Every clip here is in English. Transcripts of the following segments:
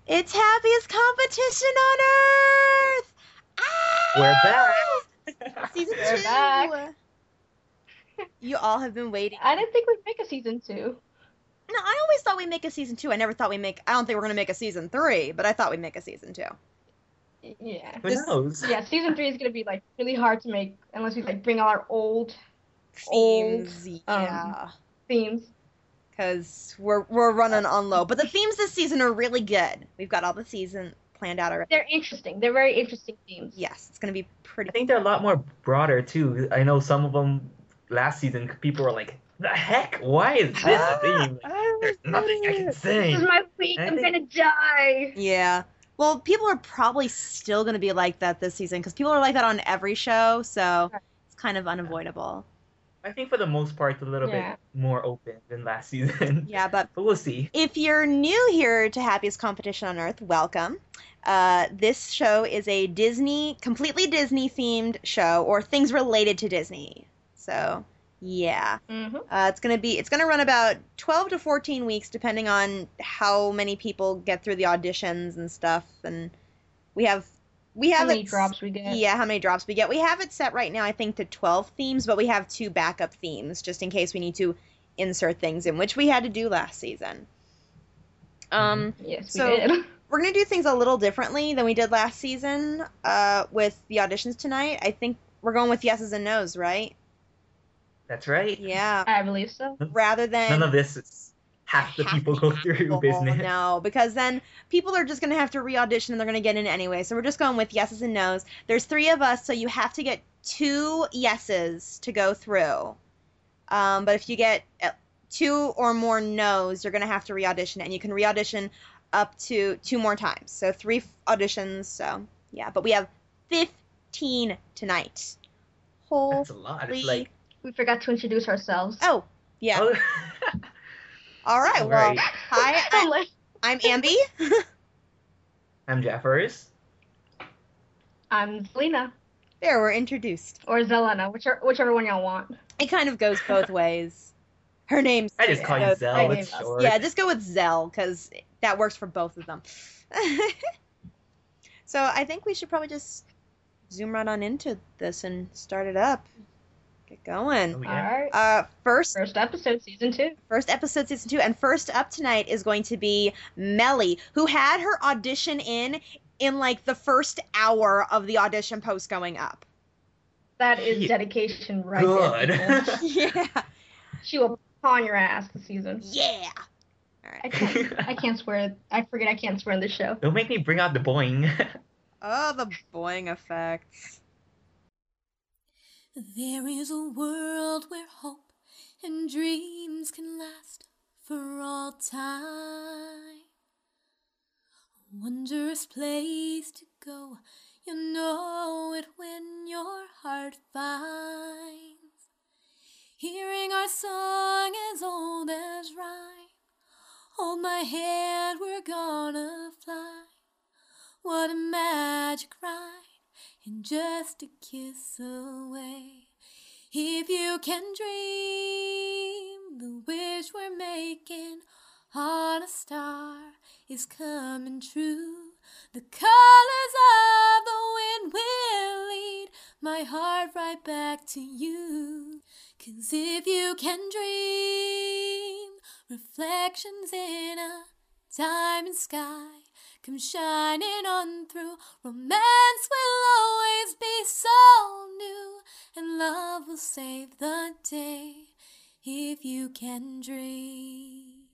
It's happiest competition on earth! We're back. Season We're back. 2! You all have been waiting. I didn't think we'd make a season 2. No, I always thought we'd make a season 2. I never thought I don't think we're going to make a season 3, but I thought we'd make a season 2. Yeah. Who knows? Yeah, season 3 is gonna be like really hard to make unless we like bring all our old Themes, yeah. themes. Because we're running on low. But the themes this season are really good. We've got all the season planned out already. They're interesting. They're very interesting themes. Yes, it's going to be pretty. I think they're a lot more broader too. I know some of them last season people were like, "The heck? Why is this a theme? There's nothing I can say." This is my week. I'm gonna die. Yeah. Well, people are probably still going to be like that this season because people are like that on every show, so it's kind of unavoidable. I think for the most part, it's a little bit more open than last season. Yeah, but we'll see. If you're new here to Happiest Competition on Earth, welcome. This show is a completely Disney-themed show, or things related to Disney. So, yeah. It's gonna run about 12 to 14 weeks, depending on how many people get through the auditions and stuff. And we have how many drops we get. Yeah, how many drops we get. We have it set right now, I think, to 12 themes, but we have 2 backup themes just in case we need to insert things in, which we had to do last season. Yes, we did. We're going to do things a little differently than we did last season with the auditions tonight. I think we're going with yeses and nos, right? That's right. Yeah. I believe so. Rather than... None of this is half the people go through business. No, because then people are just going to have to re-audition and they're going to get in anyway. So we're just going with yeses and nos. There's 3 of us, so you have to get 2 yeses to go through. But if you get 2 or more no's, you're going to have to re-audition, and you can re-audition up to 2 more times. So 3 auditions, so yeah. But we have 15 tonight. That's a lot. It's like... We forgot to introduce ourselves. Oh, yeah. Oh. All right, well, hi, I'm Ambi. I'm Jeffers. I'm Zelina. There, we're introduced. Or Zelena, whichever one y'all want. It kind of goes both ways. Her name's... I just call you Zell. It's short. Yeah, just go with Zell, because that works for both of them. So I think we should probably just zoom right on into this and start it up. Get going. Oh, yeah. All right. First episode, season 2. First episode, season 2. And first up tonight is going to be Melly, who had her audition in like the first hour of the audition post going up. That is dedication right there. Yeah. She will pawn your ass this season. Yeah. All right. I can't swear. I forget I can't swear in this show. Don't make me bring out the boing. Oh, the boing effects. There is a world where hope and dreams can last for all time. A wondrous place to go, you'll know it when your heart finds. Hearing our song as old as rhyme, hold my hand, we're gonna fly. What a magic ride, and just a kiss away. If you can dream, the wish we're making on a star is coming true. The colors of the wind will lead my heart right back to you. 'Cause if you can dream, reflections in a diamond sky come shining on through. Romance will always be so new, and love will save the day if you can dream.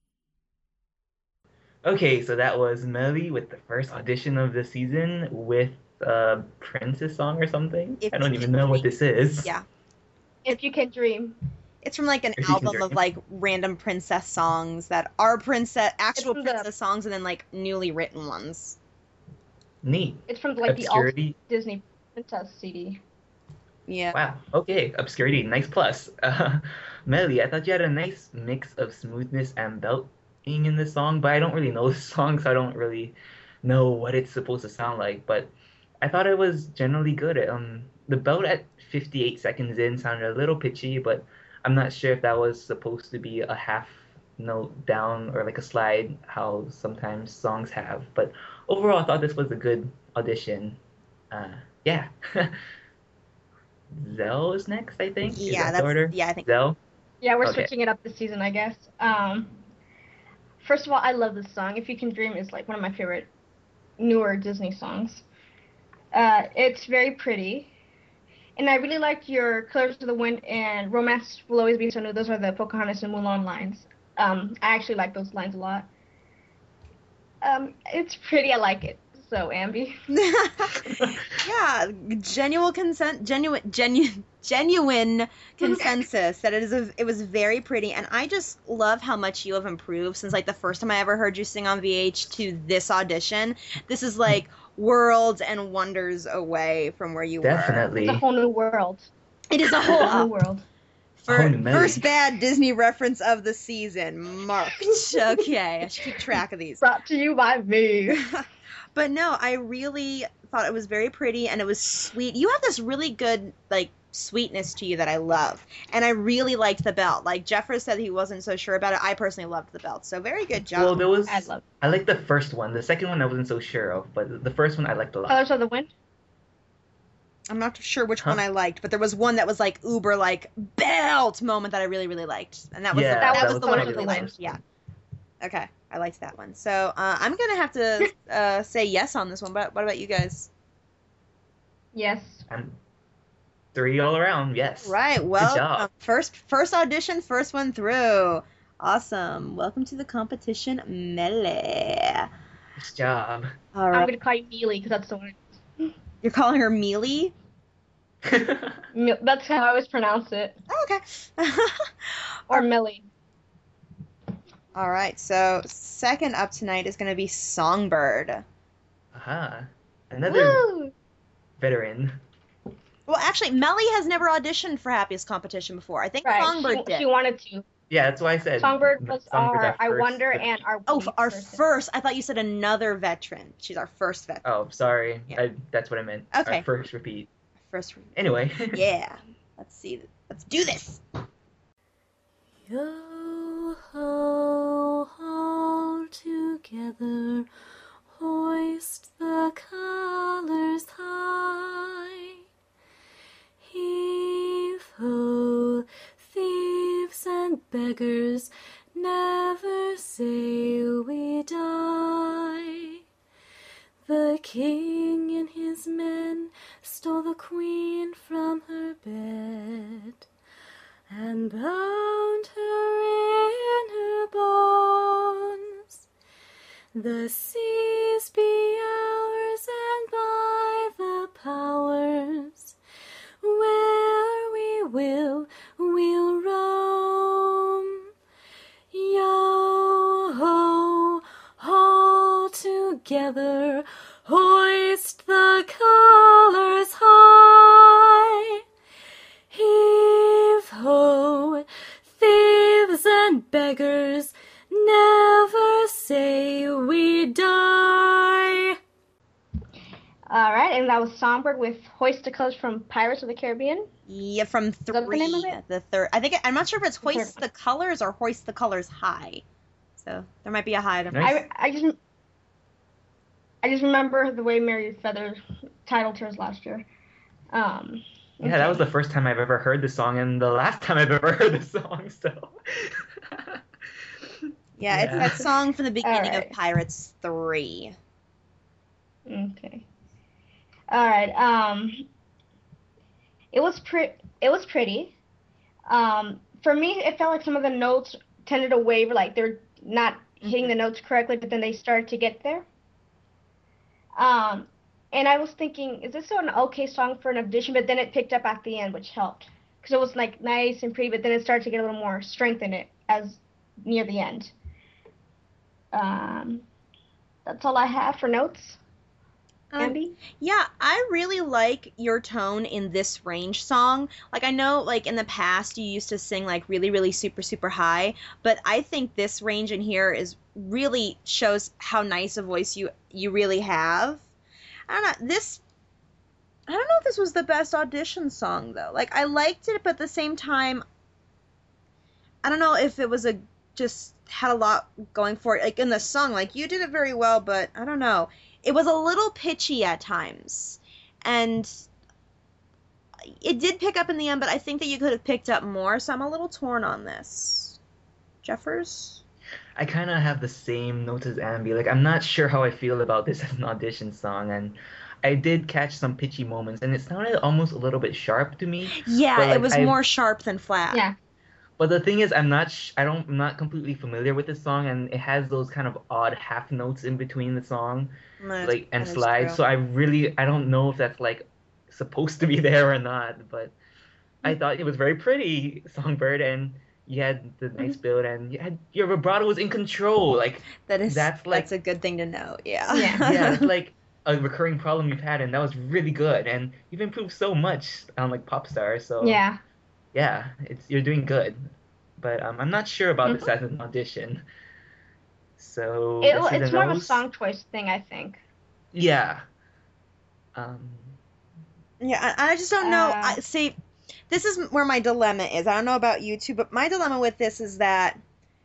Okay, so that was Melly with the first audition of the season with a Princess song or something. I don't even know what this is. Yeah. If You Can Dream. It's from like an album of like random princess songs that are actual princess songs, and then like newly written ones. Neat. It's from like Obscurity. the old Disney Princess CD. Yeah. Wow. Okay. Obscurity. Nice plus. Melly, I thought you had a nice mix of smoothness and belting in the song, but I don't really know the song, so I don't really know what it's supposed to sound like. But I thought it was generally good. The belt at 58 seconds in sounded a little pitchy, but I'm not sure if that was supposed to be a half note down or like a slide, how sometimes songs have. But overall, I thought this was a good audition. Yeah. Zell is next, I think. Is Yeah, that the order? I think. Zell? Yeah, we're Okay. switching it up this season, I guess. First of all, I love this song. If You Can Dream is like one of my favorite newer Disney songs. It's very pretty. And I really liked your Colors of the Wind and Romance Will Always Be So New. Those are the Pocahontas and Mulan lines. I actually like those lines a lot. It's pretty. I like it. So, Ambi. Yeah, genuine consensus that it was very pretty, and I just love how much you have improved since like the first time I ever heard you sing on VH to this audition. This is like worlds and wonders away from where you Definitely. It's a whole new world. Were. It is a Whole whole new world. first bad Disney reference of the season marked. Okay, I should keep track of these. Brought to you by me. But no, I really thought it was very pretty and it was sweet. You have this really good like sweetness to you that I love, and I really liked the belt. Like Jeffers said he wasn't so sure about it. I personally loved the belt, so very good job. Well, I liked the first one. The second one I wasn't so sure of, but the first one I liked a lot. Colors of the Wind? I'm not sure which one I liked, but there was one that was like uber like belt moment that I really really liked, and that was that was the one I really liked. Yeah. Okay, I liked that one. So I'm gonna have to say yes on this one. But what about you guys? Yes. I'm 3 all around. Yes. Right. Well, Good job. First audition, first one through. Awesome. Welcome to the competition, Melee. Good job. All I'm right. going to call you Mealy because that's the one. You're calling her Mealy? That's how I always pronounce it. Oh, okay. Or Millie. All right. So second up tonight is going to be Songbird. Aha. Another Woo! veteran. Well, actually, Melly has never auditioned for Happiest Competition before. I think Right. Songbird did. She wanted to. Yeah, that's why I said Songbird was Songbird's our I first Wonder veteran. and our Oh, winning our person. first. I thought you said another veteran. She's our first veteran. Oh, sorry. Yeah. That's what I meant. Okay. Our first repeat. First. Anyway. Yeah. Let's see. Let's do this. Yo ho, all together, hoist the colors high. Heave ho, thieves and beggars, never say we die. The king and his men stole the queen from her bed and bound her in her bonds. The seas be ours, and by the powers, where we will, we'll roam. Yo ho, all together, hoist the colors high. Heave ho, thieves and beggars, never say we die. All right, and that was Songbird with Hoist the Colors from Pirates of the Caribbean. Yeah, from that the name of three. it? The third. I think I'm not sure if it's The third Hoist the Colors or Hoist the Colors High. So there might be a high difference. Nice. I just remember the way Mary Feather titled hers last year. Yeah, that was the first time I've ever heard the song and the last time I've ever heard the song, so. Yeah, it's that song from the beginning Alright. of Pirates 3. Okay. All right. It was pretty. For me, it felt like some of the notes tended to waver, like they're not hitting the notes correctly, but then they started to get there. And I was thinking, is this an okay song for an audition? But then it picked up at the end, which helped, because it was like nice and pretty, but then it started to get a little more strength in it as near the end. That's all I have for notes. Andy? Yeah, I really like your tone in this range song. Like, I know, like, in the past you used to sing, like, really, really super, super high, but I think this range in here is really shows how nice a voice you really have. I don't know, I don't know if this was the best audition song, though. Like, I liked it, but at the same time, I don't know if it was a just had a lot going for it. Like in the song, like you did it very well, but I don't know. It was a little pitchy at times. And it did pick up in the end, but I think that you could have picked up more, so I'm a little torn on this. Jeffers? I kind of have the same notes as Ambi. Like, I'm not sure how I feel about this as an audition song, and I did catch some pitchy moments, and it sounded almost a little bit sharp to me. Yeah, but, like, it was more sharp than flat. Yeah. But the thing is, I'm not completely familiar with this song, and it has those kind of odd half notes in between the song, and slides. So I don't know if that's like supposed to be there or not. But I thought it was very pretty, Songbird, and you had the nice build, and your vibrato was in control. Like that's a good thing to know. Yeah. Yeah, it's like a recurring problem you've had, and that was really good. And you've improved so much on like Popstar. So yeah, you're doing good, but I'm not sure about this as an audition. So it's more of a song choice thing, I think. Yeah. Yeah, I just don't know. See, this is where my dilemma is. I don't know about you two, but my dilemma with this is that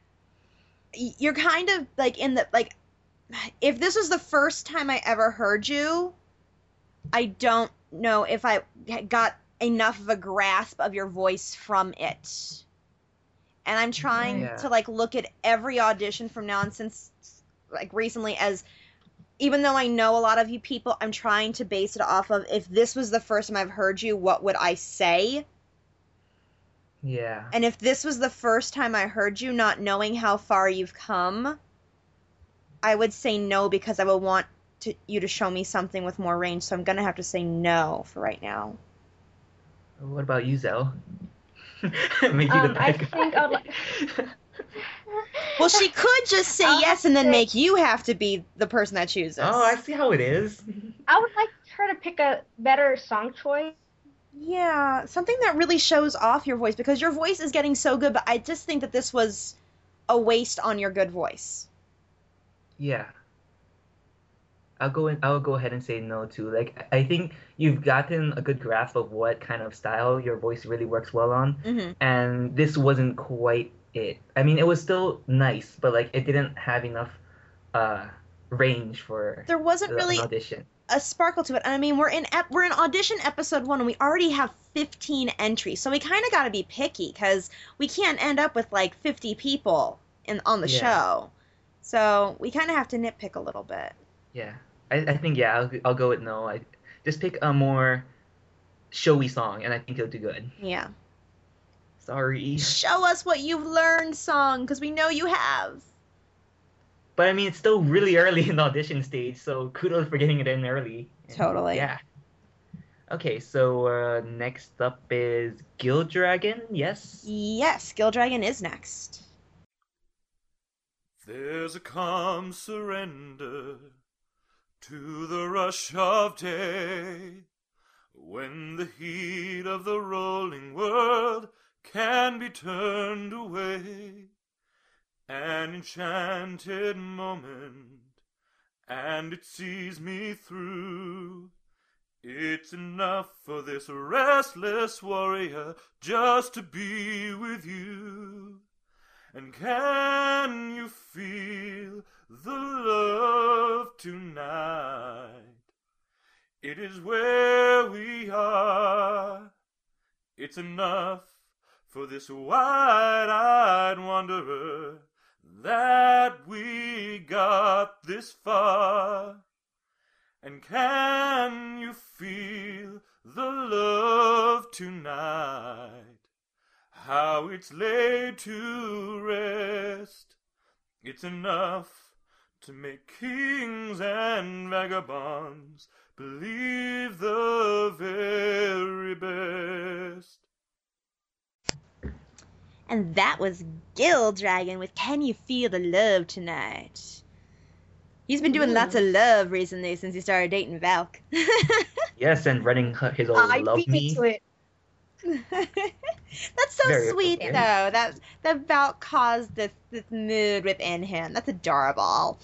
you're kind of like if this was the first time I ever heard you, I don't know if I got enough of a grasp of your voice from it. And I'm trying to like look at every audition from now on since like recently as, even though I know a lot of you people, I'm trying to base it off of, if this was the first time I've heard you, what would I say? Yeah. And if this was the first time I heard you, not knowing how far you've come, I would say no, because I would want you to show me something with more range. So I'm going to have to say no for right now. What about you, Zell? Make you the bad guy. I think I'd like... Well, she could just say yes and then make you have to be the person that chooses. Oh, I see how it is. I would like her to pick a better song choice. Yeah, something that really shows off your voice, because your voice is getting so good, but I just think that this was a waste on your good voice. Yeah. I'll go ahead and say no too. Like, I think you've gotten a good grasp of what kind of style your voice really works well on, and this wasn't quite it. I mean, it was still nice, but like it didn't have enough range for there wasn't really an audition. A sparkle to it. I mean, we're in audition episode 1 and we already have 15 entries, so we kind of got to be picky because we can't end up with like 50 people on the show. So we kind of have to nitpick a little bit. Yeah, I think I'll go with no. I just pick a more showy song, and I think you'll do good. Yeah. Sorry. Show us what you've learned, song, because we know you have. But I mean, it's still really early in the audition stage, so kudos for getting it in early. Totally. Yeah. Okay, so next up is Guild Dragon, yes? Yes, Guild Dragon is next. There's a calm surrender to the rush of day, when the heat of the rolling world can be turned away. An enchanted moment, and it sees me through. It's enough for this restless warrior just to be with you. And can you feel the love tonight? It is where we are. It's enough for this wide-eyed wanderer that we got this far. And can you feel the love tonight? How it's laid to rest. It's enough to make kings and vagabonds believe the very best. And that was Guild Dragon with Can You Feel the Love Tonight? He's been doing lots of love recently since he started dating Valk. Yes, and running his old Love beat Me. me to it. That's so Very sweet, appropriate. though. That Valk caused this mood within him. That's adorable.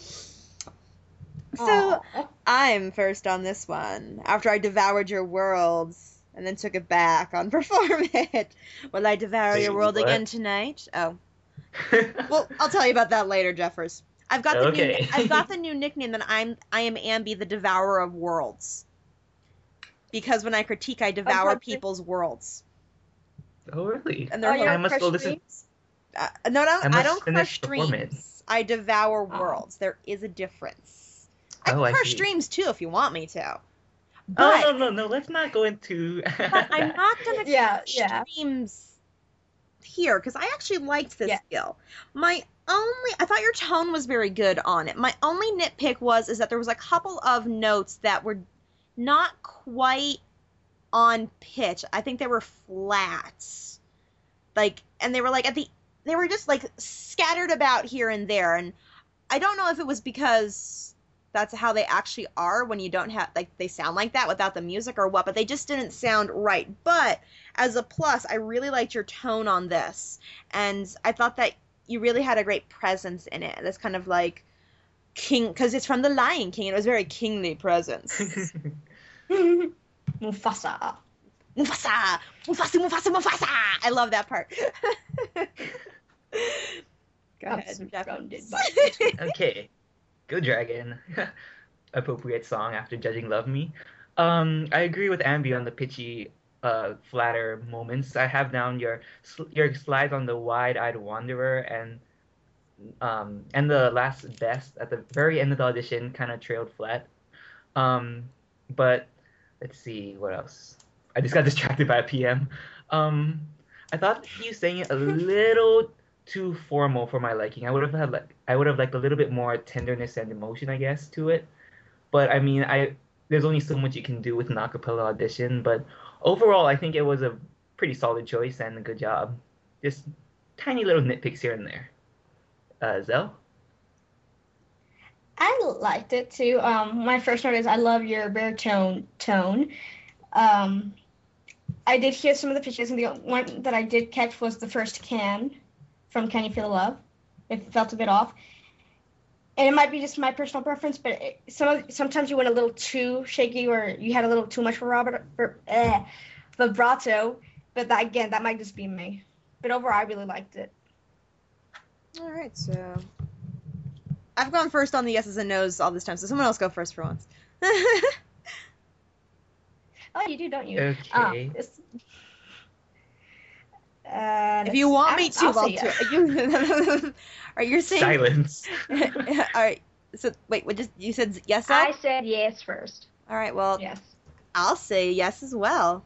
So, Aw. I'm first on this one. After I devoured your worlds and then took it back on Perform It. Will I devour Wait, your world what? again tonight? Oh. Well, I'll tell you about that later, Jeffers. I've got the Okay. I've got the new nickname that I am Ambi, the Devourer of Worlds. Because when I critique, I devour Hunter? people's worlds. Oh, really? And Oh, they're you I don't must crush go listen. dreams? no, I I must don't finish crush the format. dreams. I devour Oh. worlds. There is a difference. I Oh, can I crush see. dreams too if you want me to. Oh, But, no. Let's not go into but I'm that. not gonna Yeah, crush yeah. dreams here because I actually liked this Yeah. skill. I thought your tone was very good on it. My only nitpick is that there was a couple of notes that were not quite on pitch. I think they were flats. And they were they were just scattered about here and there. And I don't know if it was because that's how they actually are when you don't have, they sound like that without the music or what, but they just didn't sound right. But as a plus, I really liked your tone on this. And I thought that you really had a great presence in it. That's kind of like king, because it's from The Lion King, and it was very kingly presence. Mufasa. Mufasa! Mufasa, Mufasa, Mufasa! I love that part. Go I'm ahead, Jeff. surrounded by Okay. Go Dragon. Appropriate song after judging Love Me. I agree with Ambi on the pitchy, flatter moments. I have down your slides on the Wide-Eyed Wanderer and the last best at the very end of the audition kind of trailed flat. But let's see what else. I just got distracted by a PM. I thought you sang it a little too formal for my liking. I would have liked a little bit more tenderness and emotion, I guess, to it. But I mean, there's only so much you can do with an acapella audition. But overall, I think it was a pretty solid choice and a good job. Just tiny little nitpicks here and there. Zell? I liked it too. My first note is I love your baritone tone. I did hear some of the pitches, and the one that I did catch was the first "Can" from "Can You Feel the Love." It felt a bit off, and it might be just my personal preference, but sometimes you went a little too shaky, or you had a little too much vibrato. But that might just be me. But overall, I really liked it. All right, so I've gone first on the yeses and nos all this time, so someone else go first for once. Oh, you do, don't you? Okay. If you want me to, I'll I'll say do yes. it. All right, you're saying Silence. All right. So wait, you said yes? I said yes first. All right. Well, Yes. I'll say yes as well.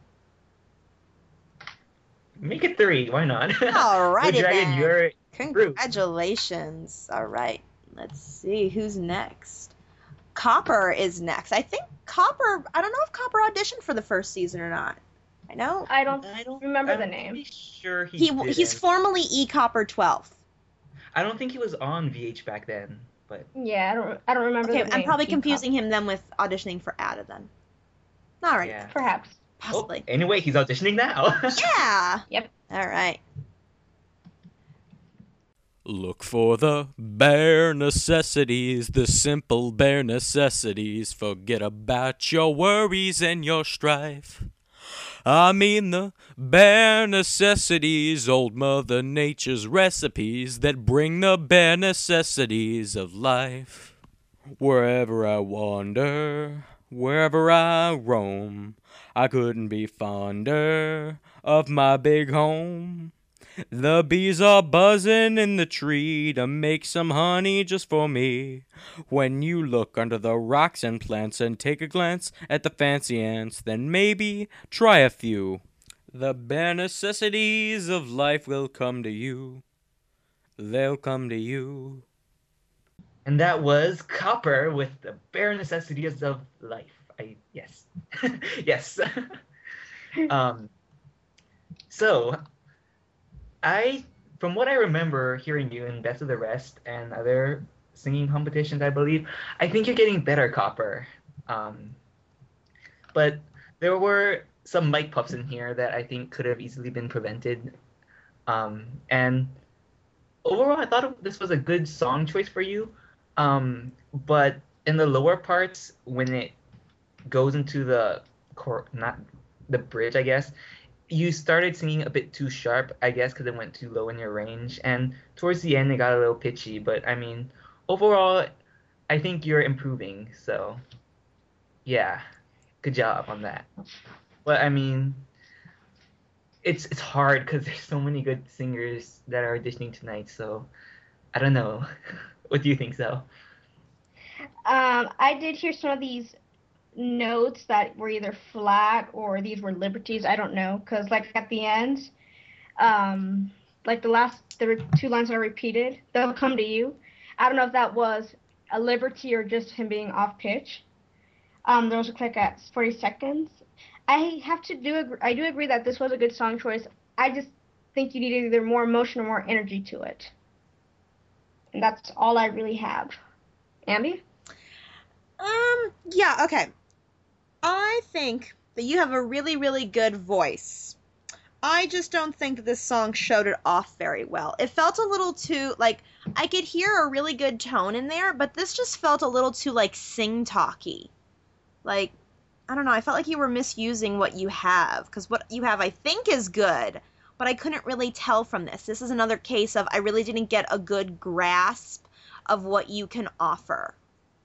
Make it 3. Why not? All righty Go Dragon, then. you're Congratulations. All right. Let's see who's next. Copper is next. I think Copper. I don't know if Copper auditioned for the first season or not. I know I don't remember the I'm name. pretty sure he's didn't. formerly E Copper 12. I don't think he was on VH back then, but Yeah, I don't remember Okay, the name. I'm probably King confusing him then with auditioning for Ada then. All right. yeah. Cup. Perhaps. Possibly. Oh, anyway, he's auditioning now. Yeah. Yep. All right. Look for the bare necessities, the simple bare necessities. Forget about your worries and your strife. I mean the bare necessities, old Mother Nature's recipes that bring the bare necessities of life. Wherever I wander, wherever I roam, I couldn't be fonder of my big home. The bees are buzzing in the tree to make some honey just for me. When you look under the rocks and plants and take a glance at the fancy ants, then maybe try a few. The bare necessities of life will come to you. They'll come to you. And that was Copper with the bare necessities of life. Yes. Yes. So from what I remember hearing you in Best of the Rest and other singing competitions, I believe, I think you're getting better, Copper. But there were some mic puffs in here that I think could have easily been prevented. And overall, I thought this was a good song choice for you. But in the lower parts, when it goes into not the bridge, I guess, you started singing a bit too sharp, I guess, because it went too low in your range, and towards the end it got a little pitchy. But I mean, overall, I think you're improving. So yeah, good job on that. But I mean, it's hard because there's so many good singers that are auditioning tonight. So I don't know. What do you think, so? I did hear some of these notes that were either flat or these were liberties. I don't know, because like at the end, like there were two lines that are repeated. They'll come to you. I don't know if that was a liberty or just him being off pitch. There was a click at 40 seconds. I do agree that this was a good song choice. I just think you needed either more emotion or more energy to it. And that's all I really have. Ambi? Yeah, okay. I think that you have a really, really good voice. I just don't think that this song showed it off very well. It felt a little too, like, I could hear a really good tone in there, but this just felt a little too, like, sing-talky. Like, I don't know, I felt like you were misusing what you have, because what you have, I think, is good, but I couldn't really tell from this. This is another case of I really didn't get a good grasp of what you can offer.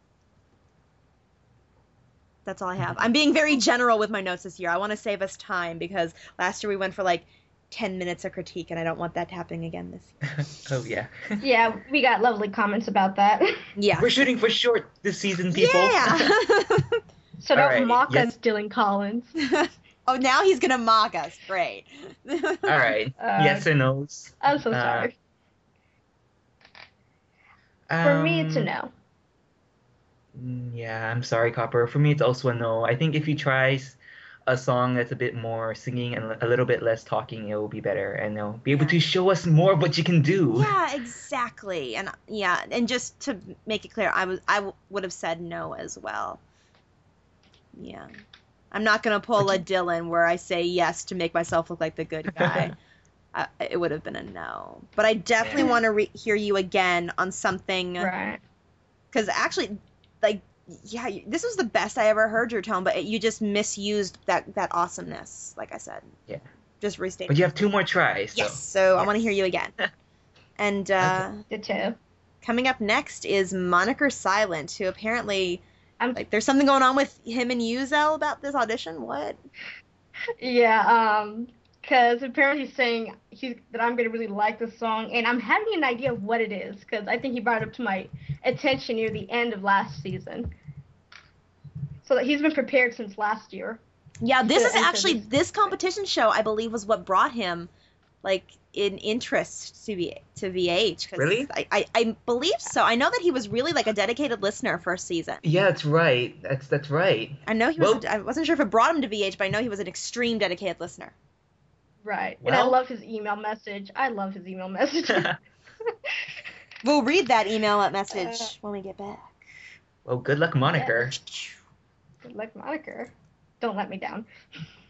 That's all I have. I'm being very general with my notes this year. I want to save us time because last year we went for like 10 minutes of critique, and I don't want that happening again this year. Oh, yeah. Yeah, we got lovely comments about that. Yeah. We're shooting for short this season, people. Yeah. So don't Alright, mock yes. us, Dylan Collins. Oh, now he's going to mock us. Great. All right. Yes or no's. I'm so sorry. For me, it's a Um, no. Yeah, I'm sorry, Copper. For me, it's also a no. I think if you try a song that's a bit more singing and a little bit less talking, it will be better, and they'll be able to show us more of what you can do. Yeah, exactly. And yeah, and just to make it clear, I would have said no as well. Yeah. I'm not going to pull a Dylan where I say yes to make myself look like the good guy. It would have been a no. But I definitely want to hear you again on something. Right. Because actually, like, yeah, this was the best I ever heard your tone, but you just misused that awesomeness, like I said. Yeah. Just restate. But you have 2 more tries. Yes, so I want to hear you again. And Ditto. coming up next is Moniker Silent, who apparently, I'm like, there's something going on with him and you, Zell, about this audition? What? Yeah, because apparently he's saying that I'm gonna really like this song, and I'm having an idea of what it is, because I think he brought it up to my attention near the end of last season. So that he's been prepared since last year. Yeah, this is enter actually, this. this competition show, I believe, was what brought him, like, in interest to VH. 'Cause Really? I believe so. I know that he was really, like, a dedicated listener first season. Yeah, that's right. That's right. I know he was, Well- I wasn't sure if it brought him to VH, but I know he was an extreme dedicated listener. Right. And I Well- love his email message. I love his email message. We'll read that email message when we get back. Well, good luck, Moniker. Good luck, Moniker. Don't let me down.